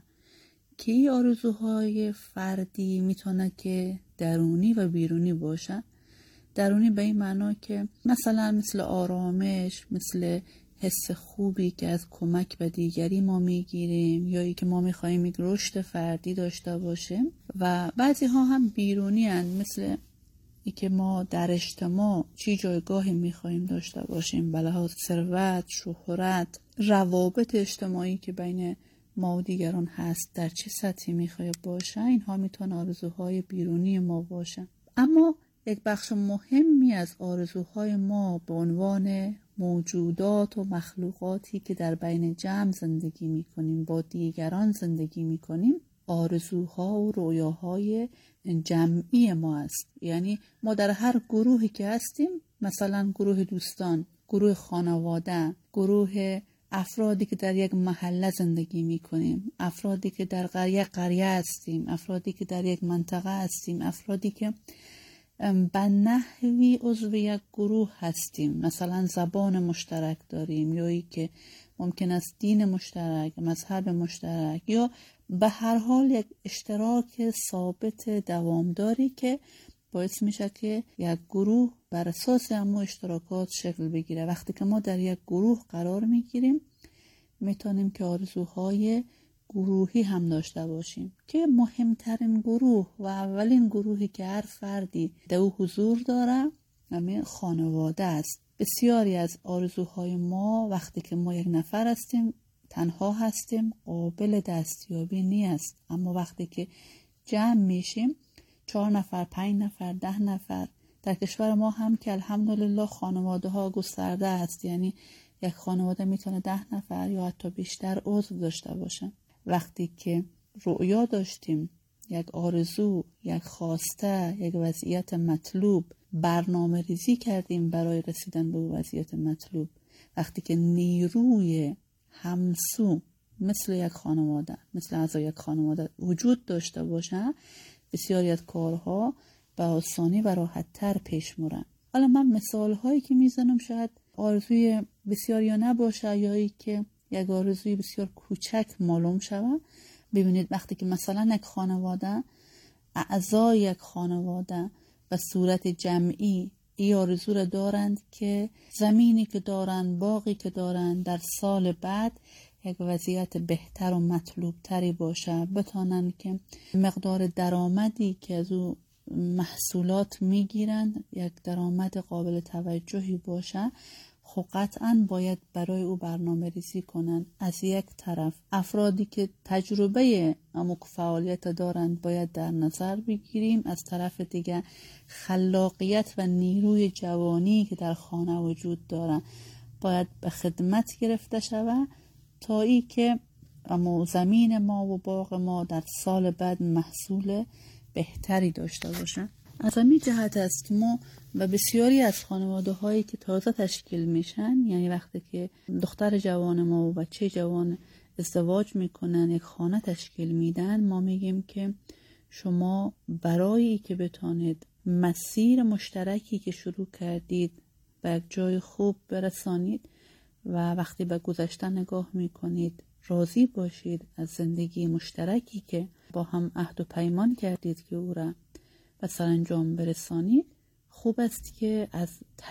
که این آرزوهای فردی میتونه که درونی و بیرونی باشه. درونی به این معنا که مثلا مثل آرامش، مثل حس خوبی که از کمک به دیگری ما میگیریم، یا ای که ما میخواییم یک رشد فردی داشته باشیم. و بعضی ها هم بیرونی هستند، مثل ای که ما در اجتماع چی جایگاهی میخواییم داشته باشیم، به لحاظ ثروت، شهرت، روابط اجتماعی که بین ما و دیگران هست در چه سطحی میخواد باشه. اینها میتونه آرزوهای بیرونی ما باشه. اما یک بخش مهمی از آرزوهای ما به عنوان موجودات و مخلوقاتی که در بین جمع زندگی میکنیم، با دیگران زندگی میکنیم، آرزوها و رویاهای جمعی ما است. یعنی ما در هر گروهی که هستیم، مثلا گروه دوستان، گروه خانواده، گروه افرادی که در یک محله زندگی میکنیم، افرادی که در قریه قریه هستیم، افرادی که در یک منطقه هستیم، افرادی که به نحوی عضو یک گروه هستیم، مثلا زبان مشترک داریم، یا ای که ممکن است دین مشترک، مذهب مشترک، یا به هر حال یک اشتراک ثابت دوامداری که باعث میشه که یک گروه بر اساس اما اشتراکات شکل بگیره. وقتی که ما در یک گروه قرار میگیریم میتونیم که آرزوهای گروهی هم داشته باشیم که مهمترین گروه و اولین گروهی که هر فردی در او حضور داره همین خانواده است. بسیاری از آرزوهای ما وقتی که ما یک نفر هستیم، تنها هستیم، قابل دستیابی نیست. اما وقتی که جمع میشیم، چهار نفر، پنج نفر، ده نفر. در کشور ما هم که الحمدلله خانواده ها گسترده است، یعنی یک خانواده میتونه ده نفر یا حتی بیشتر عضو داشته باشه. وقتی که رؤیا داشتیم، یک آرزو، یک خواسته، یک وضعیت مطلوب، برنامه ریزی کردیم برای رسیدن به وضعیت مطلوب، وقتی که نیروی همسو مثل یک خانواده، مثل اعضای یک خانواده وجود داشته باشه، بسیاری از کارها به آسانی و راحت تر پیش میرن. حالا من مثال هایی که میزنم شاید آرزوی بسیار یا نباشه، یا ای که یک آرزوی بسیار کوچک معلوم شوه. ببینید وقتی که مثلا یک خانواده، اعضای یک خانواده به صورت جمعی ای آرزو را دارند که زمینی که دارند، باقی که دارند، در سال بعد یک وضعیت بهتر و مطلوب تری باشه، بتانن که مقدار درآمدی که از او محصولات میگیرند یک درآمد قابل توجهی باشه، خب قطعا باید برای او برنامه ریزی کنن. از یک طرف افرادی که تجربه اموک فعالیت دارند باید در نظر بگیریم، از طرف دیگه خلاقیت و نیروی جوانی که در خانه وجود دارن باید به خدمت گرفته شود تا ای که اما زمین ما و باغ ما در سال بعد محصول بهتری داشته باشه. از همین جهت است که ما به بسیاری از خانواده هایی که تازه تشکیل میشن، یعنی وقتی که دختر جوان ما و بچه جوان ازدواج میکنن، یک خانه تشکیل میدن، ما میگیم که شما برای که بتانید مسیر مشترکی که شروع کردید به یک جای خوب برسانید و وقتی به گذشته نگاه میکنید راضی باشید از زندگی مشترکی که با هم عهد و پیمان کردید که او را به سرانجام برسانید، خوب است که از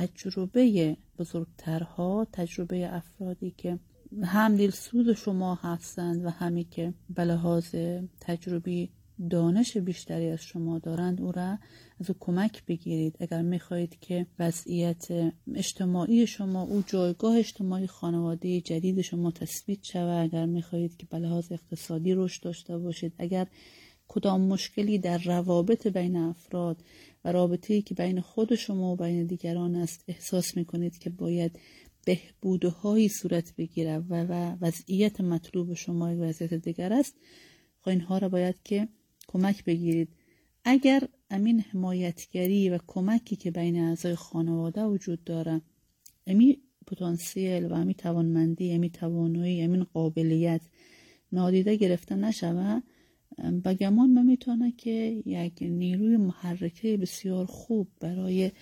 تجربه بزرگترها، تجربه افرادی که هم دلسوز شما هستند و همی که به لحاظ تجربی دانش بیشتری از شما دارند، او را از او کمک بگیرید. اگر میخواهید که وضعیت اجتماعی شما، او جایگاه اجتماعی خانواده جدید شما تثبیت شود، اگر میخواهید که به لحاظ اقتصادی رشد داشته باشید، اگر کدام مشکلی در روابط بین افراد و رابطه‌ای که بین خود شما و بین دیگران است احساس میکنید که باید بهبودهایی صورت بگیره و, و وضعیت مطلوب شما یک وضعیت دیگر است، خب اینها را باید که کمک بگیرید. اگر امین حمایتگری و کمکی که بین اعضای خانواده وجود داره، امی پتانسیل و امی توانمندی، امی توانایی، امی قابلیت نادیده گرفته نشوه، با گمان من میتونه که یک نیروی محرکه بسیار خوب برای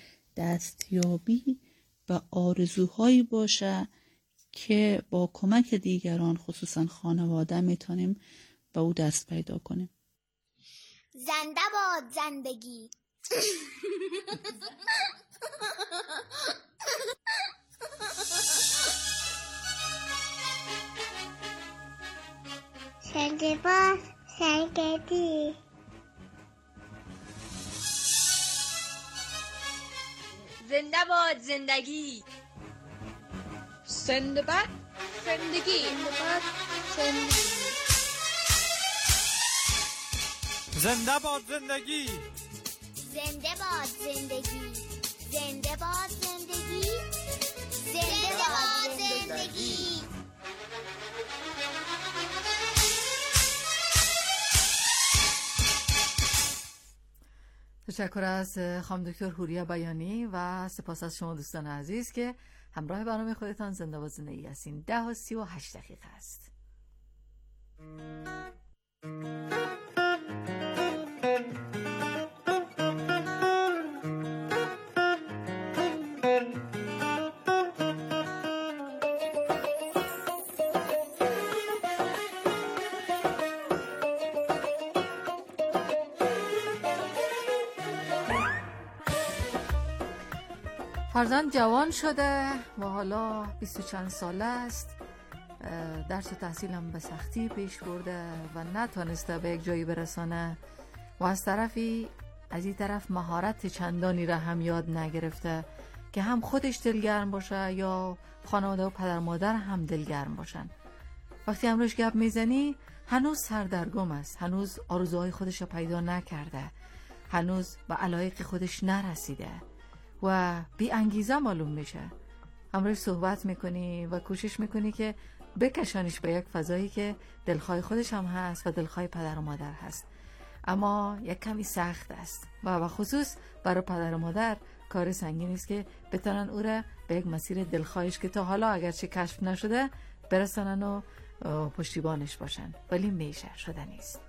دستیابی به آرزوهایی باشه که با کمک دیگران، خصوصا خانواده، میتونیم به او دست پیدا کنیم. زنده باد زندگی. زنده باد زندگی. زنده باد زندگی. زنده باد زندگی. زنده باد زندگی. زنده باد زندگی. زنده باد زندگی. زنده باد زندگی. تشکر از خانم دکتر حوریا بیانی و سپاس از شما دوستان عزیز که همراه برنامه خودتان زنده باد زندگی هستین. ده و سی و هشت دقیقه است. فرزند جوان شده و حالا بیست و چند ساله است، درس و تحصیل هم به سختی پیش برده و نتونسته به یک جایی برسانه و از طرفی از این طرف مهارت چندانی را هم یاد نگرفته که هم خودش دلگرم باشه یا خانواده و پدر مادر هم دلگرم باشن. وقتی امروز گپ میزنی هنوز سردرگم است، هنوز آرزوهای خودش رو پیدا نکرده، هنوز به علایق خودش نرسیده و بی انگیزه معلوم میشه. همراهش صحبت میکنی و کوشش میکنی که بکشانش به یک فضایی که دلخواه خودش هم هست و دلخواه پدر و مادر هست، اما یک کمی سخت است و به خصوص برای پدر و مادر کار سنگین است که بتونن او را به یک مسیر دلخواهش که تا حالا اگرچه کشف نشده برسانن و پشتیبانش باشن، ولی میشه شده نیست.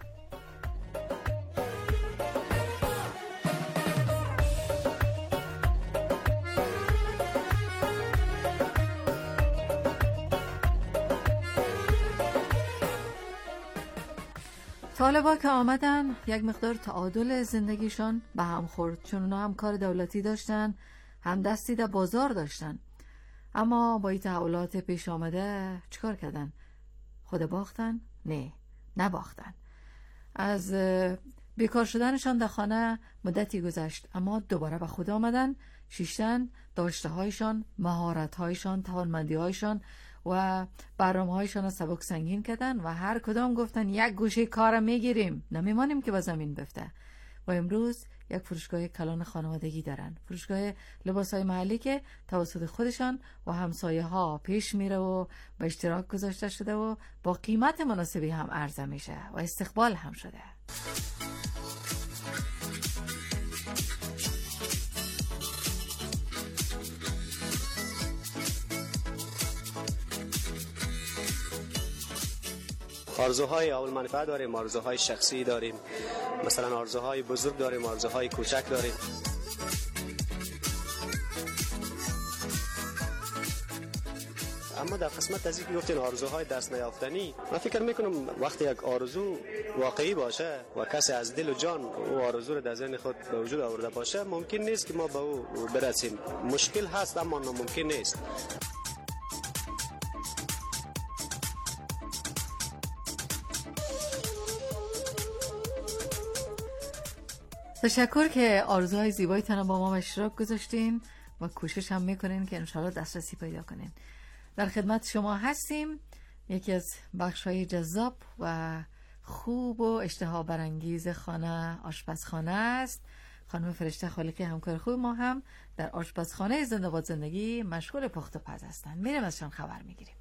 طالبا که آمدن یک مقدار تعادل زندگیشان به هم خورد، چون اونا هم کار دولتی داشتن، هم دستی در بازار داشتن، اما با این تحولات پیش آمده چیکار کردن؟ خود باختن؟ نه، نباختن. از بیکار شدنشان در خانه مدتی گذشت، اما دوباره به خود آمدن، شیشتن داشته هایشان، مهارت هایشان، توانمندی هایشان و برنامه هایشان را سبک سنگین کردن و هر کدام گفتن یک گوشه کار میگیریم، نمیمانیم که با زمین بفته. و امروز یک فروشگاه کلان خانوادگی دارن، فروشگاه لباس های محلی که توسط خودشان و همسایه ها پیش میره و به اشتراک گذاشته شده و با قیمت مناسبی هم عرضه میشه و استقبال هم شده. آرزوهای اول منفعه داریم، آرزوهای شخصی داریم، مثلا آرزوهای بزرگ داریم، آرزوهای کوچک داریم. اما در قسمت از اینکه گفتین آرزوهای دست نیافتنی، من فکر میکنم وقتی یک آرزو واقعی باشه و کسی از دل و جان او آرزو رو در ذهن خود به وجود آورده باشه، ممکن نیست که ما به او برسیم. مشکل هست اما ناممکن نیست. تشکر که آرزوهای زیبایتان با ما اشتراک گذاشتین و کوشش هم میکنین که انشاءالله دسترسی پیدا کنین. در خدمت شما هستیم. یکی از بخش‌های جذاب و خوب و اشتها برانگیز خانه آشپزخانه است. خانم فرشته خالقی همکار خوب ما هم در آشپزخانه زنده باد زندگی مشغول پخت و پز هستن. میریم ازشان خبر میگیریم.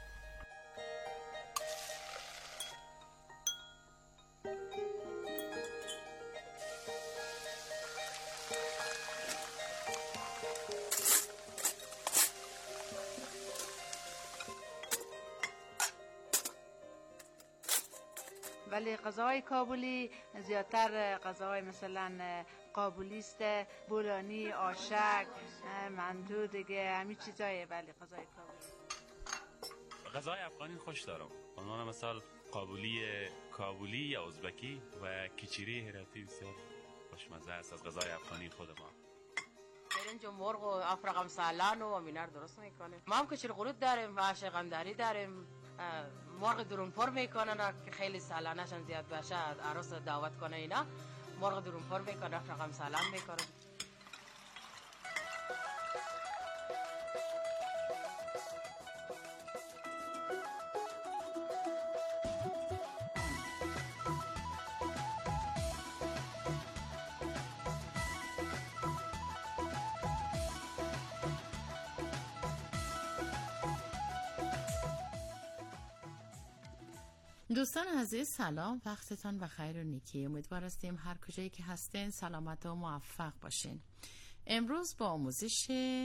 ولی غذاهای کابلی زیادتر غذاهای مثلا قابلی است، بولانی، آشک، مندو دیگه همین چیزایه. ولی غذای کابلی غذای افغانی خوش دارم، عنوان مثال قابلی کابلی یا ازبکی و کیچیری هراتی بسیار خوشمزه است از غذای افغانی خود ما. برنج و مرغ و افرقم سالان و مینار درست میکنیم. ما هم کچر قلوت داریم و شقندری داریم. مرغ درونپر میکنن که خیلی سالانشان زیاد باشه، عروس دعوت کنه اینا مرغ درونپر میکنن، رقم سالان میکنن. دوستان عزیز سلام، وقتتان بخیر و نیکی. امیدوار هستیم هر کجایی که هستین سلامت و موفق باشین. امروز با آموزش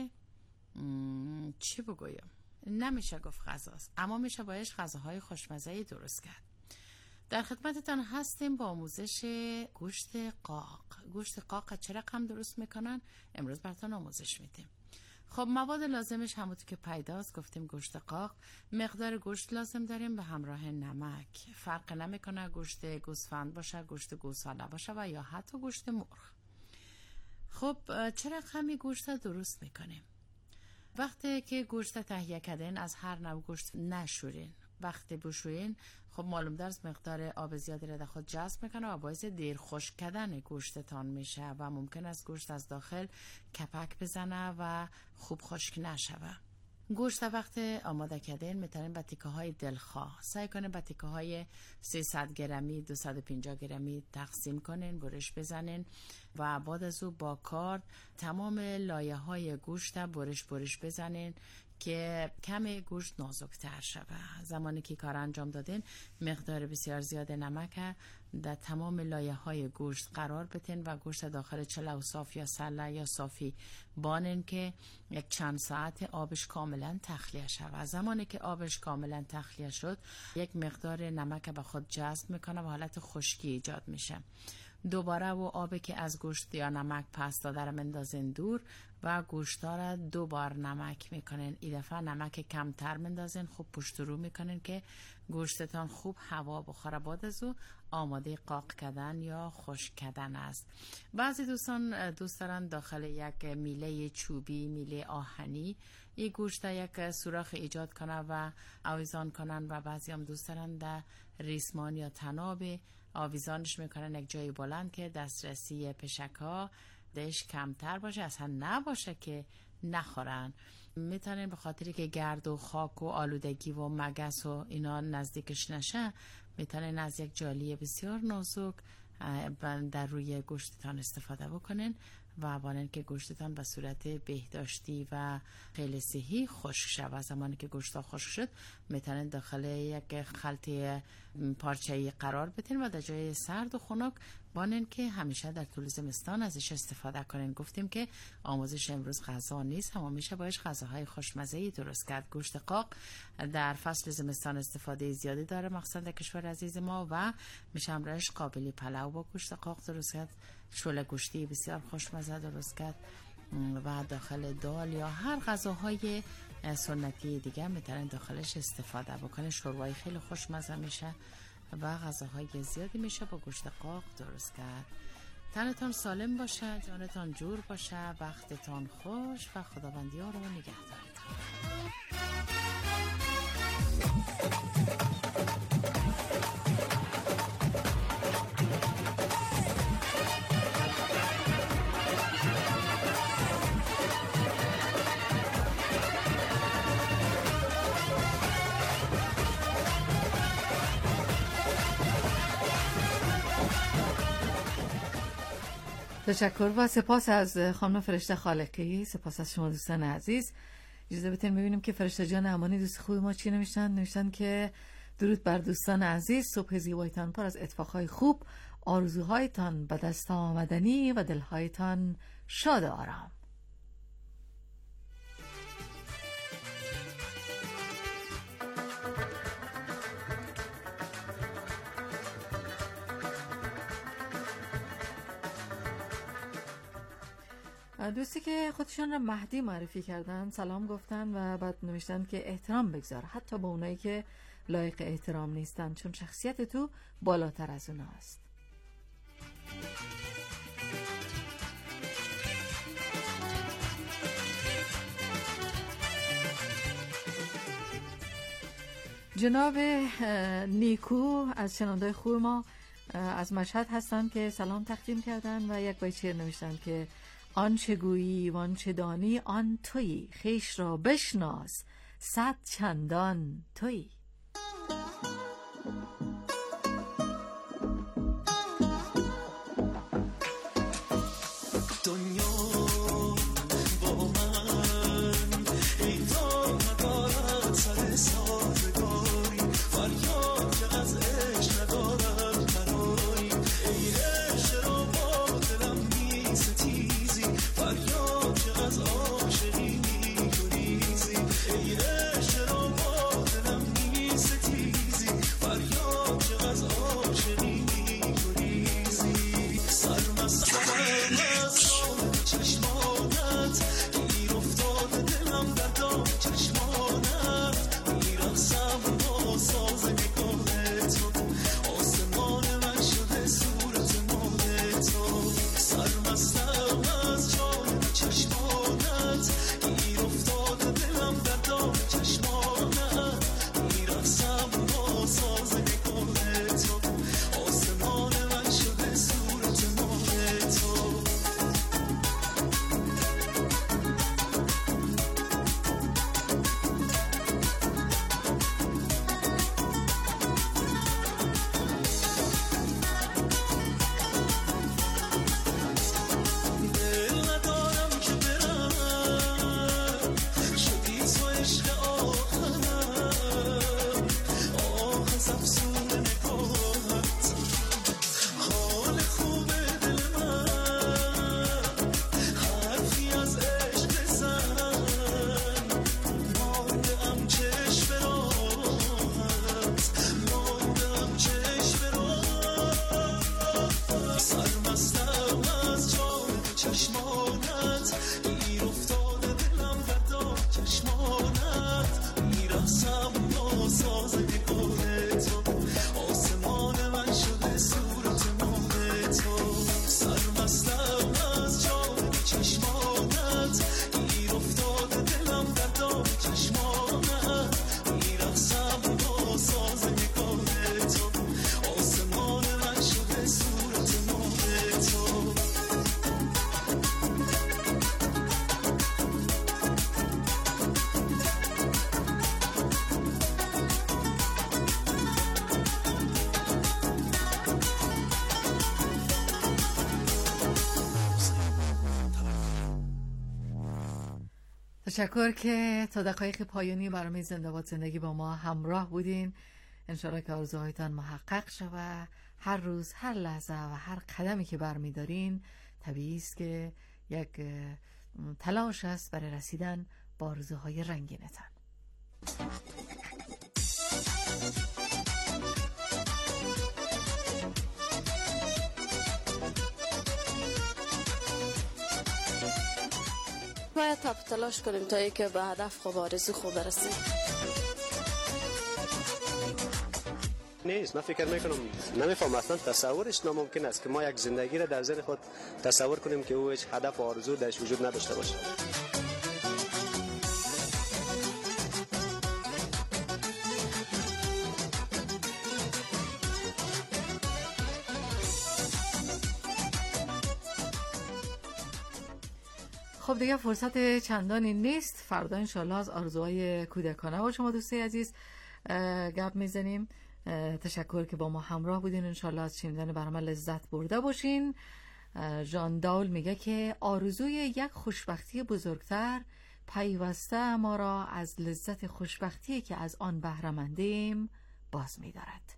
چی بگویم، نمیشه گفت غذاست، اما میشه بایش غذاهای خوشمزه درست کرد. در خدمتتان هستیم با آموزش گوشت قاق. گوشت قاق چه رقم درست میکنن امروز براتون آموزش میدیم. خب مواد لازمش همونطور که پیداست، گفتیم گوشت قاق. مقدار گوشت لازم داریم به همراه نمک. فرق نمیکنه گوشت گوسفند باشه، گوشت گوساله باشه و یا حتی گوشت مرغ. خب چه رقمی گوشت درست میکنیم؟ وقتی که گوشت تهیه کردین از هر نوع گوشت نشورین. وقتی بشورین خب معلوم درست مقدار آب زیادی را در خود جذب میکنه و باعث دیر خشک کردن گوشتتان میشه و ممکن است گوشت از داخل کپک بزنه و خوب خشک نشوه. گوشت وقت آماده کردن میتونین با تیکه های دلخواه سعی کنین با تیکه های سیصد گرمی دویست و پنجاه گرمی تقسیم کنین، برش بزنین و بعد از او با کارد تمام لایه های گوشت برش برش بزنین که کم گوشت نازکتر شود. زمانی که کار انجام دادین مقدار بسیار زیاد نمک در تمام لایه های گوشت قرار بدین و گوشت داخل چله و صاف یا سله یا صافی بانین که یک چند ساعت آبش کاملا تخلیه شود. زمانی که آبش کاملا تخلیه شد یک مقدار نمک به خود جذب میکنه و حالت خشکی ایجاد میشه. دوباره و آبی که از گوشت یا نمک پس داده را مندازین دور و گوشتا را دوبار نمک میکنین. این دفعه نمک کمتر مندازین، خوب پشت رو میکنین که گوشتتان خوب هوا بخوره. بعد از او آماده قاق کردن یا خشک کردن است. بعضی دوستان دوست دارن داخل یک میله چوبی، میله آهنی این گوشت یک سوراخ ایجاد کنه و آویزان کنن و بعضی هم دوست دارن در ریسمان یا تناب آویزانش میکنن یک جای بلند که دسترسی پشکا دش کمتر باشه، اصلا نباشه که نخورن. میتونن به خاطری که گرد و خاک و آلودگی و مگس و اینا نزدیکش نشه میتونن از یک جالی بسیار نازک در روی گوشتتان استفاده بکنن و بانن که گوشتتان به صورت بهداشتی و خیلی صحی خشک شود. زمانی که گوشت خشک شد میتونن داخل یک خلطه پارچه‌ای قرار بدین و در جای سرد و خنک بانن که همیشه در طول زمستان ازش استفاده کنین. گفتیم که آموزش امروز غذا نیست، اما میشه باش غذاهای خوشمزه‌ای درست کرد. گوشت قاق در فصل زمستان استفاده زیادی داره مخصوصا در کشور عزیز ما و میشه امروز قابلی پلو با گوشت قاق درست کرد، شوله گوشتی بسیار خوشمزه درست کرد و داخل دال یا هر غذاهای سنتی دیگه میتونن داخلش استفاده بکنه. شوربای خیلی خوشمزه میشه و غذاهای زیادی میشه با گوشت قاق درست کرد. تنتان سالم باشه، جانتان جور باشه، وقتتان خوش و خداوندی ها رو نگهدارتان. تشکر و سپاس از خانم فرشته خالقی، سپاس از شما دوستان عزیز. اجازه بدین میبینیم که فرشته جان امانی دوست خوب ما چی نوشتن. نوشتن که درود بر دوستان عزیز، صبح زیبایتان پر از اتفاقهای خوب، آرزوهایتان به دست آمدنی و دلهایتان شاد و آرام. دوستی که خودشان را مهدی معرفی کردن سلام گفتن و بعد نوشتن که احترام بگذار حتی با اونایی که لایق احترام نیستن، چون شخصیت تو بالاتر از اونا است. جناب نیکو از شنونده‌های خوب ما از مشهد هستن که سلام تقدیم کردن و یک بیت شعر نوشتن که آن چه گویی و آن چه دانی آن تویی، خویش را بشناس صد چندان تویی. ای عشق را با دلم تشکر که تا دقایق پایانی برنامه زنده باد زندگی با ما همراه بودین. انشالله که آرزوهایتان محقق شود. هر روز، هر لحظه و هر قدمی که برمیدارین طبیعی است که یک تلاش است برای رسیدن به آرزوهای رنگینتان. باید تا تلاش کنیم تا اینکه به هدف خوب آرزو خوب برسیم. نیست، من فکر میکنم نمیفهم اصلا تصورش ناممکن است که ما یک زندگی را در ذهن خود تصور کنیم که او هیچ هدف و آرزو درش وجود نداشته باشه. خب دیگه فرصت چندانی نیست. فردا انشالله از آرزوهای کودکانه با شما دوستی عزیز گپ میزنیم. تشکر که با ما همراه بودین. انشالله از شنیدن برنامه لذت برده باشین. ژان داول میگه که آرزوی یک خوشبختی بزرگتر پیوسته ما را از لذت خوشبختی که از آن بهره مندیم باز می‌دارد.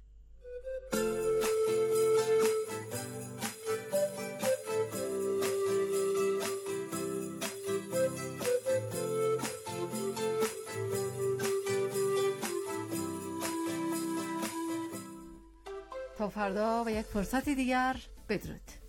تا فردا و یک فرصت دیگر، بدرود.